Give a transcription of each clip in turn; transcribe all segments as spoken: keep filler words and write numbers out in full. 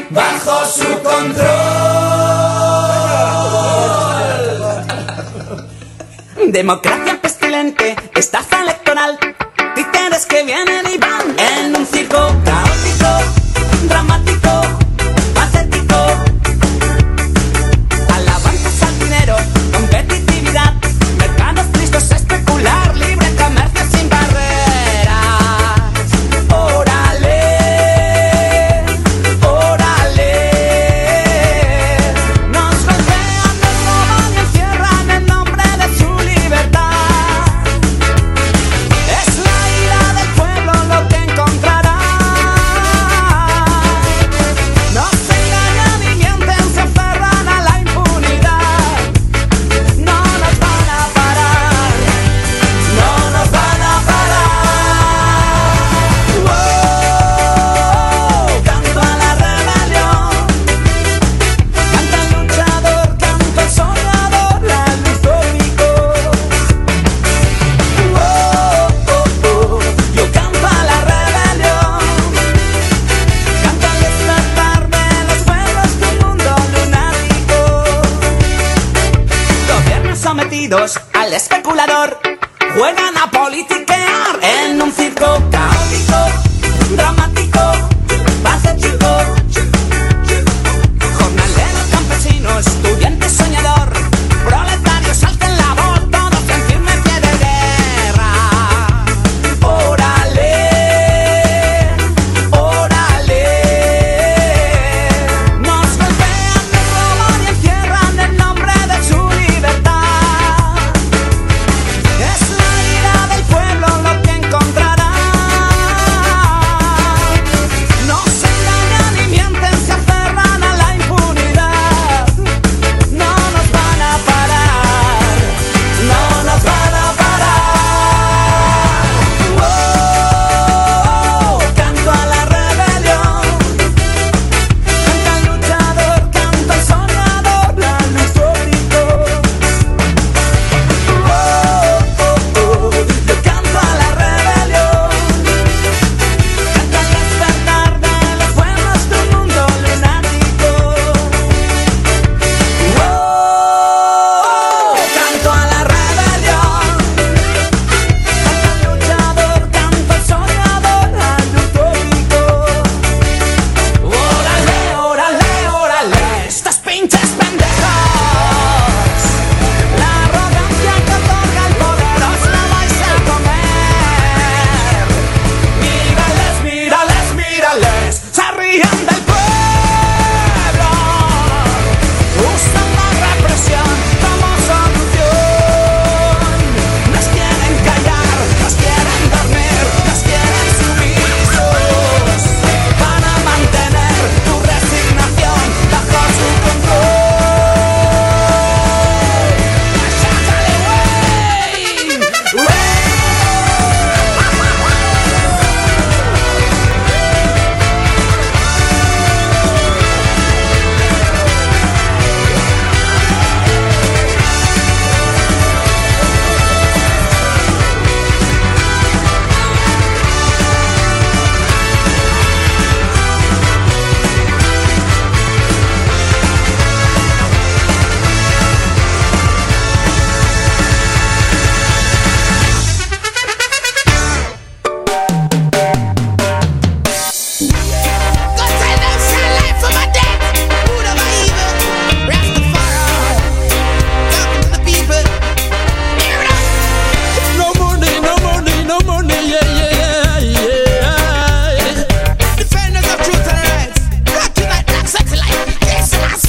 bajo su control. Democracia pestilente, estafa electoral, títeres que vienen y van en un circo caótico, dramático, patético. Alabanzas al dinero, competitividad, mercados tristes, especular, libre comercio sin barreras. Órale, órale. Nos golpean, nos roban y encierran en nombre de su libertad. Es la ira del pueblo lo que encontrará. No se engañan ni mienten, se aferran a la impunidad. No nos van a parar, no nos van a parar. Wow, canto a la rebelión, canta el luchador, canta el soñador, la luz tópico. Wow, yo canto a la rebelión, canto al despertar de los pueblos de un mundo lunático. Gobiernos sometidos al especulador juegan a politiquear en un circo caótico, dramático, patético. Jornalero, campesino, estudiante, soñador, proletarios, alten la voz, todos en firme pie de guerra. Órale, órale. Nos golpean, nos roban y encierran en nombre de su libertad. Es la ira del pueblo lo que encontrará. No se engañan ni mienten, se aferran a la impunidad. No nos van a parar, no nos van a parar. Wow, canto a la rebelión, canta el luchador, canta el soñador, la luz tópico. Wow, yo canto a la rebelión, canta el despertar de los pueblos de un mundo lunático. Wow, canto a la rebelión, canta el luchador, canta el soñador, la luz tópico. Órale, órale, órale, estos pinches pendejos. La arrogancia que otorga el poder os la vais a comer. Mírales, mírales, mírales, se ríen del pueblo. Usan la represión como solución. Nos quieren callar, nos quieren dormir, nos quieren sumisos para mantener tu resignación bajo su control. ¡Sácale, güey! ¡Güey! No money, no money, no money, yeah, yeah, yeah. Defenders of truth and rights, black unite, black sexy life. This last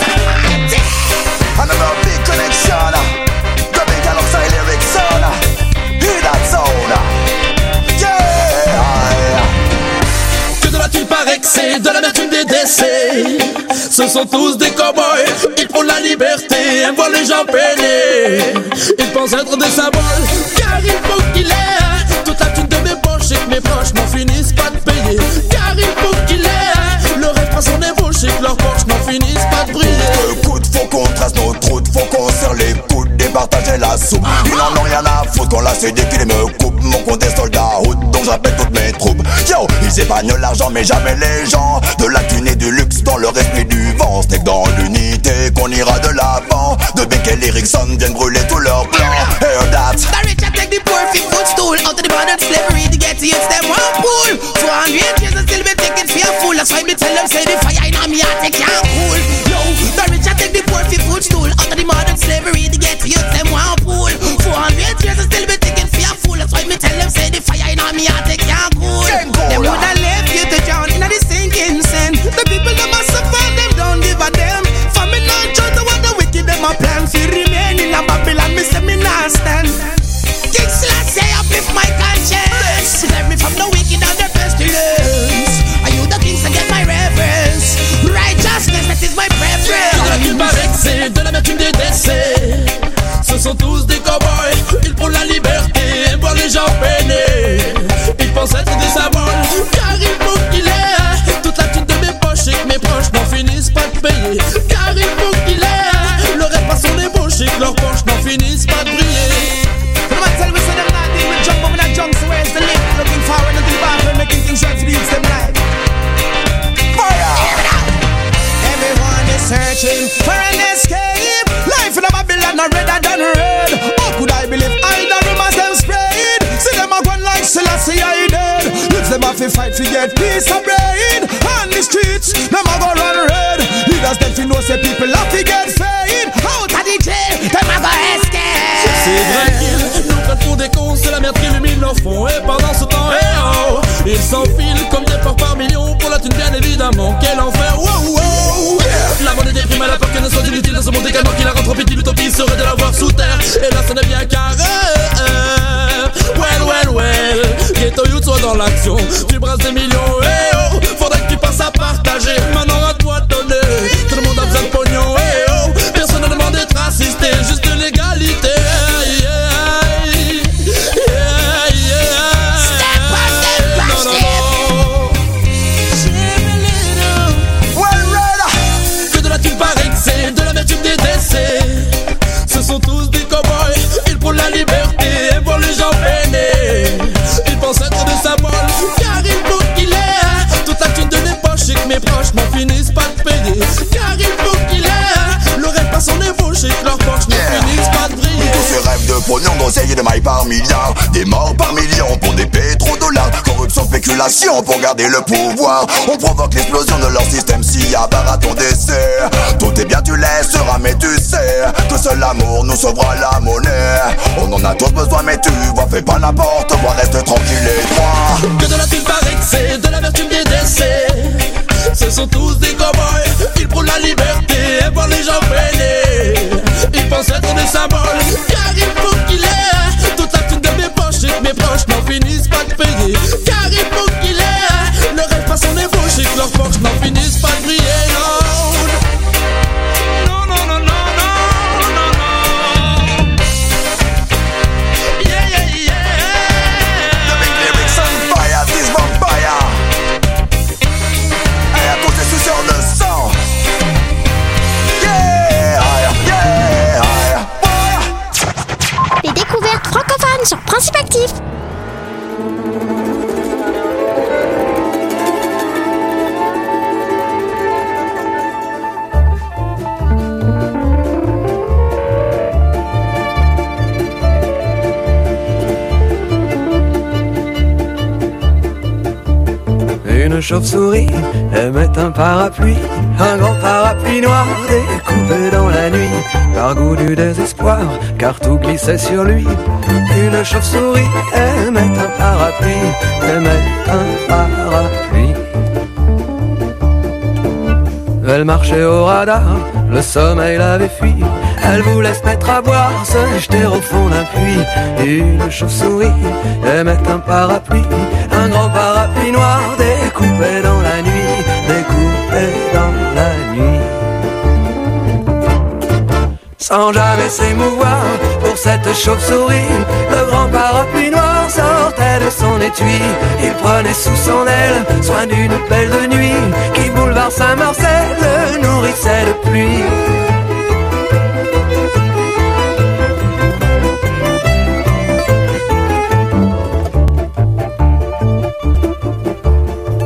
Another big connection, dubbing alongside lyrics on. Hear that sound, yeah. Que de là il paraît que c'est de l'amertume des décès. Ce sont tous des cow-boys, ils font la liberté, aiment voir les gens peiner. Ils pensent être des symboles, car il faut qu'il ait toute la thune de mes poches et que mes proches n'en finissent pas de payer. Car il faut qu'il ait le rêve à son ébauche et que leurs poches n'en finissent pas de briller. Le coup de faut qu'on trace nos routes, faut qu'on serre les coudes, départager la soupe. Ils n'en ont rien à foutre qu'on l'a cédé qu'ils me coupent. Mon compte est soldat route, donc j'appelle toutes mes troupes. Yo, ils épargnent l'argent mais jamais les gens. De la thune et du luxe dans on ira de l'avant. De Beck et Erickson viennent brûler tous leurs plans. Hear that. The rich I take the poor fi footstool. Out of the bondage slavery to get to youths them one pool. four hundred years and still be taking for a fool. That's why me tell them say the fire in me heart they can't cool. Yo, the rich I take the poor fi footstool. Out of the modern slavery to get to youths them one pool. four hundred years and still be taking for a fool. That's why me tell them say the fire in me heart they can't cool. Them woulda left you to drown in the sinking sand. The people them a suffer, them don't give a damn. For me not judge the what the wicked them a plan fi remain in a Babylon. Me say me not stand. King Selassie uplift my conscience. Save me from the wicked and the pestilence. Are you the kings to get my reverence? Righteousness, that is my preference. Il paraît que c'est de l'amertume des décès. Ce sont tous des cow-boys. Ils prônent la liberté et voient les gens peiner. Ils pensent être des symboles, car il faut qu'il ait toute la thune de mes poches et que mes proches n'en finissent pas de payer. Car il faut qu'il ait le rêve à son ébauche et que leurs poches n'en finissent pas de briller. Tell me so them not deal with jump, but when I jump, so where's the link? Looking forward to the bar, making things right for the youths them life. Fire! Everyone is searching for an escape. Life in a Babylon are redder than red. How could I believe I the rumors them spread? See them a gone like Selassie I dead. Youths them have to fight to get peace of bread. On the streets, them a go run red. Leaders them fi know say people have to get fed. Out of the jail, them a go escape. C'est vrai qu'ils nous prennent pour des cons, c'est la merde qui illumine leur fond. Et pendant ce temps, hey oh, ils s'enfilent comme des porcs par millions. Pour la thune bien évidemment, quel enfer, wow wow. La monnaie des primes à la peur qu'elle ne soit inutile dans ce monde décadent qui la rend trop petite. L'utopie serait de la voir sous terre. Et là, ça n'est bien carré. Well, well, well. Ghetto Youth soit dans l'action. Tu brasses des millions, hey oh. Faudrait que tu passes à partager. Maintenant à toi de donner. Tout le monde a besoin de pognon, hey oh. Personne ne demande d'être assisté, juste de l'égalité. Ce sont tous des cow-boys, ils prônent la liberté et voient les gens peiner. Ils pensent être des symboles, car il faut qu'il ait toute la thune de mes poches et que mes proches n'en finissent pas de payer. Car il faut qu'il ait le rêve à son ébauche et que leurs poches n'en finissent pas de briller. Tous ces rêves de pognon, d'oseille et de mailles par milliards. Des morts par millions pour des pétrodollars. Corruption, spéculation pour garder le pouvoir. On provoque l'explosion de leur système si à ton décès. Tout est bien, tu laisseras, mais tu sais que seul l'amour nous sauvera la monnaie. On en a tous besoin, mais tu vois, fais pas n'importe quoi, reste tranquille et droit. Que de la thune paraît que c'est de l'amertume des décès. Ce sont tous des cow-boys, ils prônent la liberté et voient les gens peiner. Ils pensent être des symboles, car il faut qu'il ait toute la thune de mes poches et que mes proches n'en finissent pas de payer. Car il faut qu'il ait le rêve à son ébauche et que leurs poches n'en finissent pas de briller. Non, non, non, non, non, non, non. Yeah, yeah, yeah. The big lyrics on fire, this vampire. Et à tous les suceurs de sang. Yeah, yeah, yeah. Les découvertes francophones sur Principe Actif. Une chauve-souris aimait un parapluie, un grand parapluie noir découpé dans la nuit, par goût du désespoir, car tout glissait sur lui. Une chauve-souris aimait un parapluie, aimait un parapluie. Elle marchait au radar, le sommeil l'avait fui. Elle voulait se mettre à boire, se jeter au fond d'un puits. Une chauve-souris aimait un parapluie, un grand parapluie noir découpé dans la nuit, découpé dans la nuit. Sans jamais s'émouvoir pour cette chauve-souris, le grand parapluie noir sortait de son étui. Il prenait sous son aile soin d'une belle de nuit qui, boulevard Saint-Marcel, le nourrissait de pluie.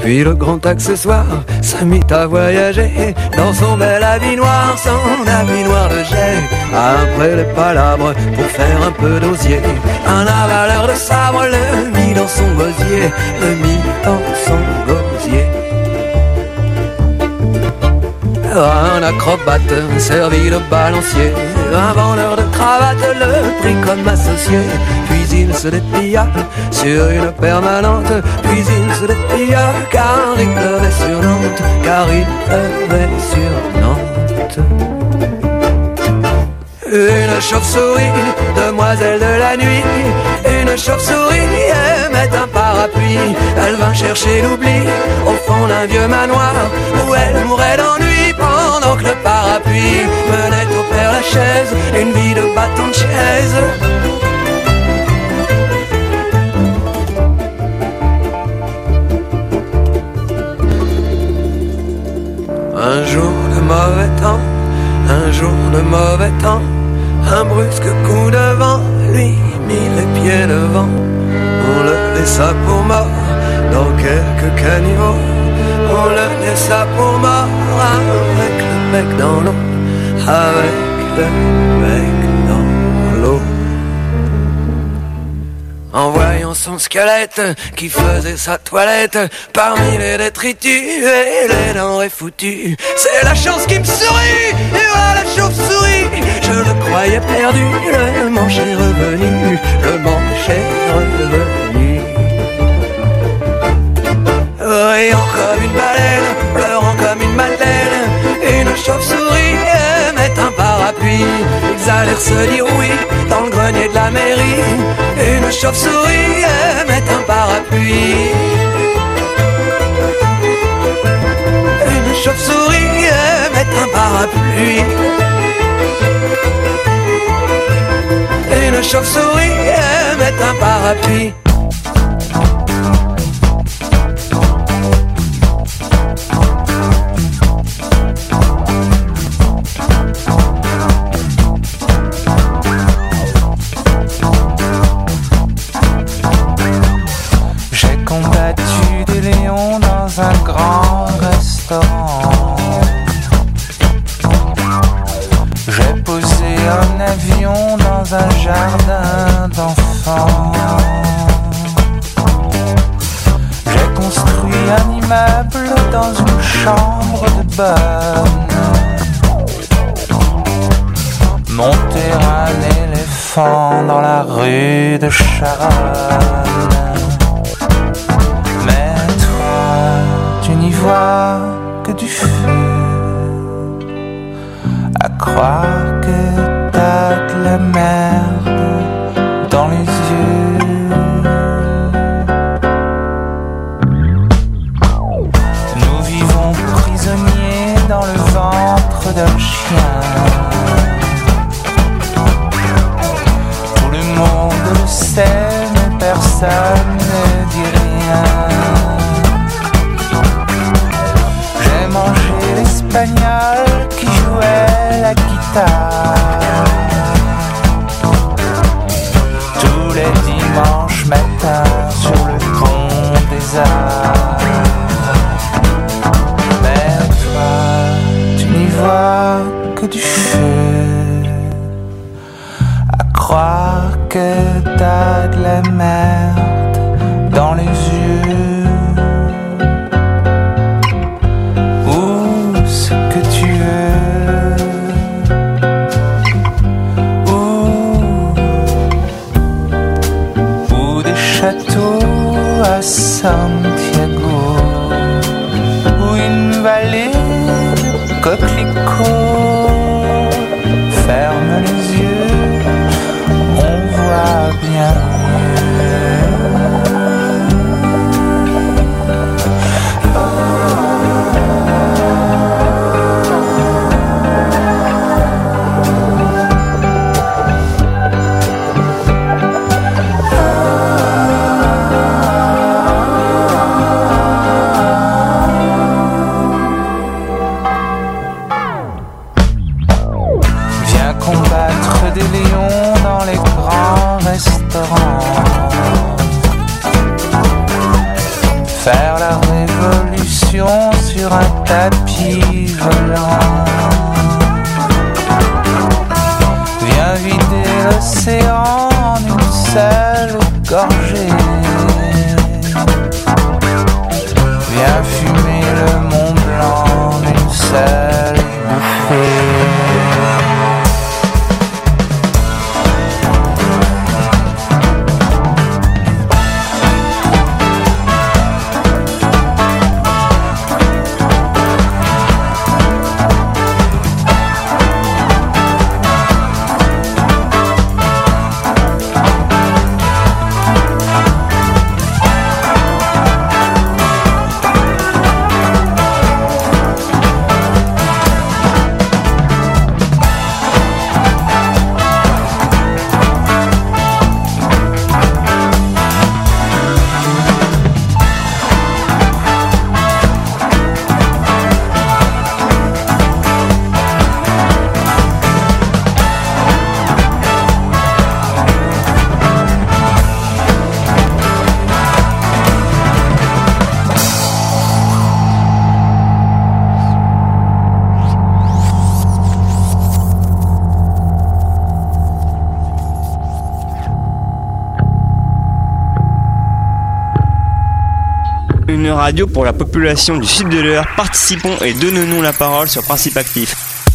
Puis le grand accessoire se mit à voyager dans son bel habit noir, son habit noir de jet. Après les palabres pour faire un peu d'osier, un avaleur de sabre le mit dans son gosier, le mit dans son gosier. Un acrobate servi de balancier, un vendeur de cravates le prit comme associé. Puis il se déplia sur une permanente, puis il se déplia car il pleuvait sur Nantes, car il pleuvait sur Nantes. Une chauve-souris, demoiselle de la nuit, une chauve-souris aimait un parapluie. Elle vint chercher l'oubli au fond d'un vieux manoir où elle mourait d'ennui pendant que le parapluie menait au Père Lachaise une vie de bâton de chaise. Un jour de mauvais temps, un jour de mauvais temps, un brusque coup de vent lui mit les pieds devant. On le laissa pour mort dans quelques caniveaux, on le laissa pour mort avec le bec dans l'eau, avec le bec dans l'eau. En voyant son squelette qui faisait sa toilette parmi les détritus et les denrées foutues, c'est la chance qui me sourit, et voilà la chauve-souris. Je le croyais perdu, le manche est revenu, le manche est revenu. Riant comme une baleine, pleurant comme une madeleine, une chauve-souris aimait un parapluie. Ils allèrent se dire oui dans le grenier de la mairie. Une chauve-souris aimait un parapluie. Une chauve-souris aimait un parapluie. Une chauve-souris aimait un parapluie. Un grand restaurant. J'ai posé un avion dans un jardin d'enfants. J'ai construit un immeuble dans une chambre de bonne. Monté un éléphant dans la rue de Charonne. Tu n'y vois que du feu, à croire que t'as de la merde dans les yeux. Nous vivons prisonniers dans le ventre d'un chien. Tout le monde le sait, mais personne ne dit rien. Manger l'espagnol qui jouait la guitare tous les dimanches matins sur le pont des Arts. Mais toi, tu n'y vois que du feu, à croire que t'as de la merde dans les yeux. À Santiago, ou une vallée de coquelicots. Ferme les yeux, on voit bien révolution sur un tapis volant. Viens vider l'océan en une seule gorgée. Viens fumer le Mont Blanc en une seule bouffée. Une radio pour la population du sud de l'Eure. Participons et donnons-nous la parole sur Principe Actif.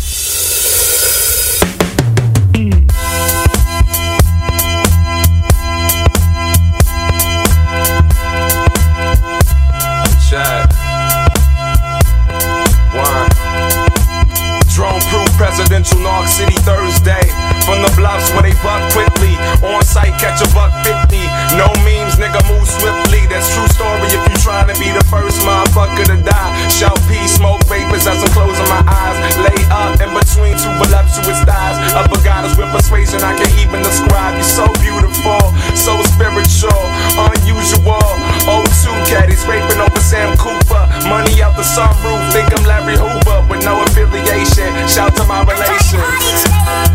Check. One. Drone-proof presidential North City Thursday. From the bluffs where they buck quickly. On site, catch a buck fifty. No memes, nigga, move swiftly. That's true story if you trying to be the first motherfucker to die. Shout peace, smoke vapors as I'm closing my eyes. Lay up in between two voluptuous thighs. Upper goddess with persuasion I can't even describe. You're so beautiful, so spiritual, unusual. oh two caddies scraping over Sam Cooper. Money out the sunroof, think I'm Larry Hoover with no affiliation. Shout to my relations.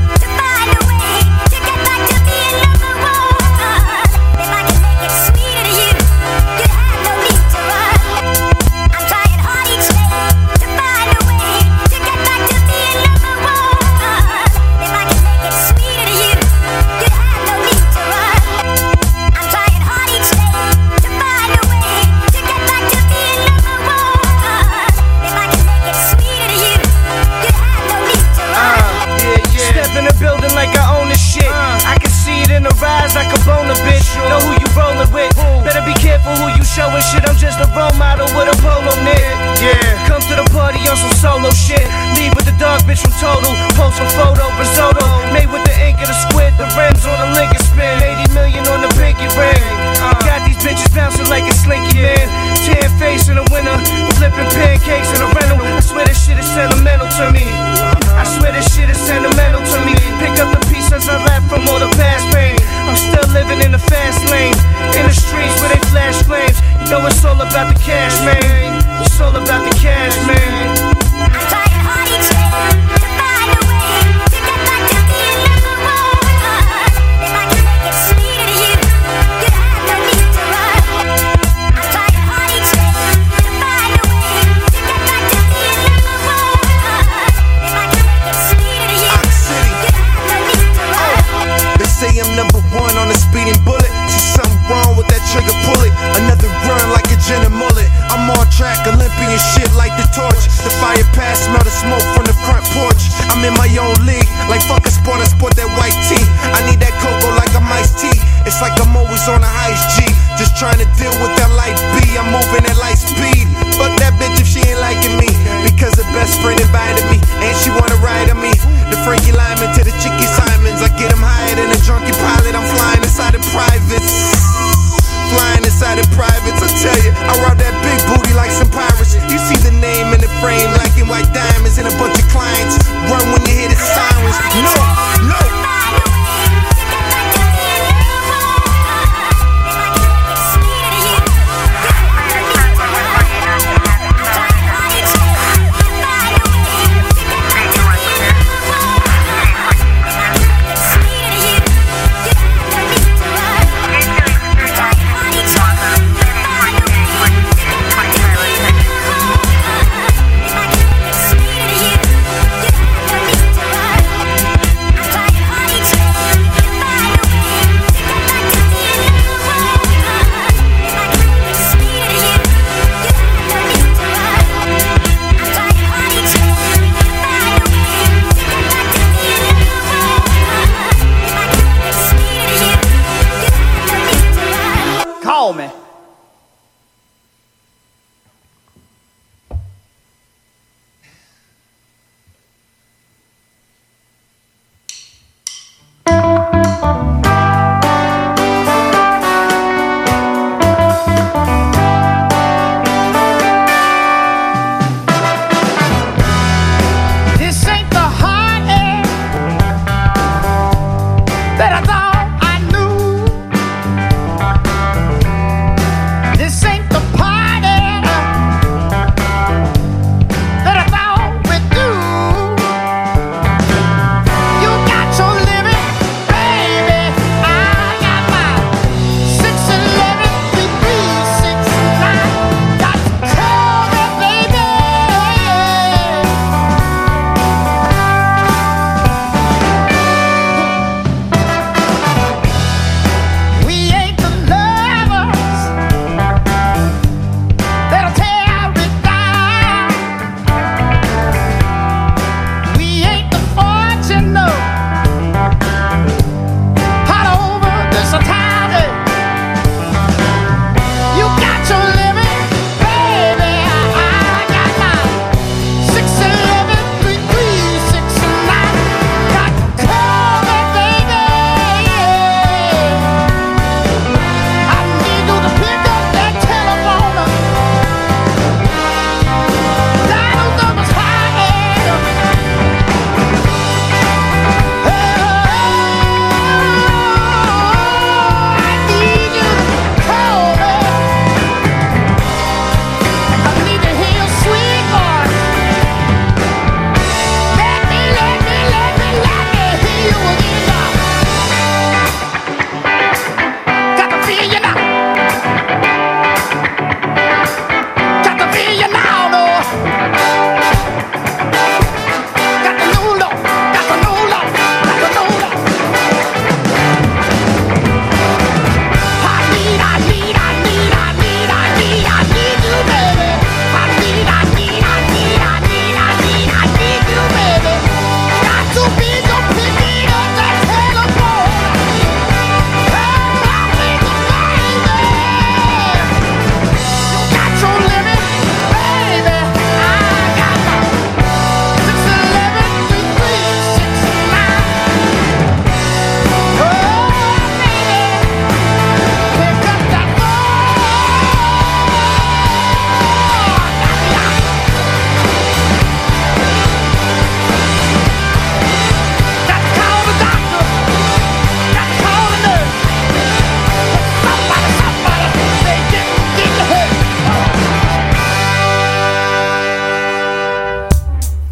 Showing shit, I'm just a role model with a polo knit. Yeah, come to the party on some solo shit. Leave with the dog bitch from Total. Post a photo, risotto. Made with the ink of the squid. The rims on the Lincoln spin. eighty million on the pinky ring. Got these bitches bouncing like a slinky man. Tan face in the winter. Flipping pancakes in a rental. I swear this shit is sentimental to me. I swear this shit is sentimental to me. Pick up the pieces I left from all the past pain. I'm still living in the fast lane. In the streets where they flash flames. You know it's all about the cash, man. It's all about the cash, man. I'm trying hard each day to find a way to get back to being number one. If I can make it sweeter to you, you'd have no need to run. I'm trying hard each day to find a way to get back to being number one. If I can make it sweeter to you, you'd have no need to run. They say I'm number one on a speeding bullet. See something wrong with that trigger, pull it. Another run like a gin and mullet. I'm on track, Olympian shit like the torch. The fire pass, smell the smoke from the front porch. I'm in my own league, like fuck a sport, I sport that white tee. I need that cocoa like I'm iced tea. It's like I'm always on a heist G. Just trying to deal with that light B. I'm moving at light speed. Fuck that bitch if she ain't liking me. Because her best friend invited me, and she wanna ride on me. The Frankie Lyman to the Chicky Simons. I get them higher than a drunken pilot. I'm flying inside of privates. Flying inside of privates, I tell you, I rob that big booty like some pirates. You see the name in the frame, like in white diamonds, and a bunch of clients. Run when you hear the sirens. No, no.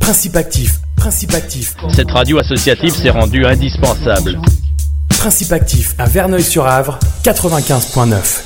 Principe actif, principe actif. Cette radio associative s'est rendue indispensable. Principe actif à Verneuil-sur-Avre, quatre-vingt-quinze virgule neuf.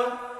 Ciao.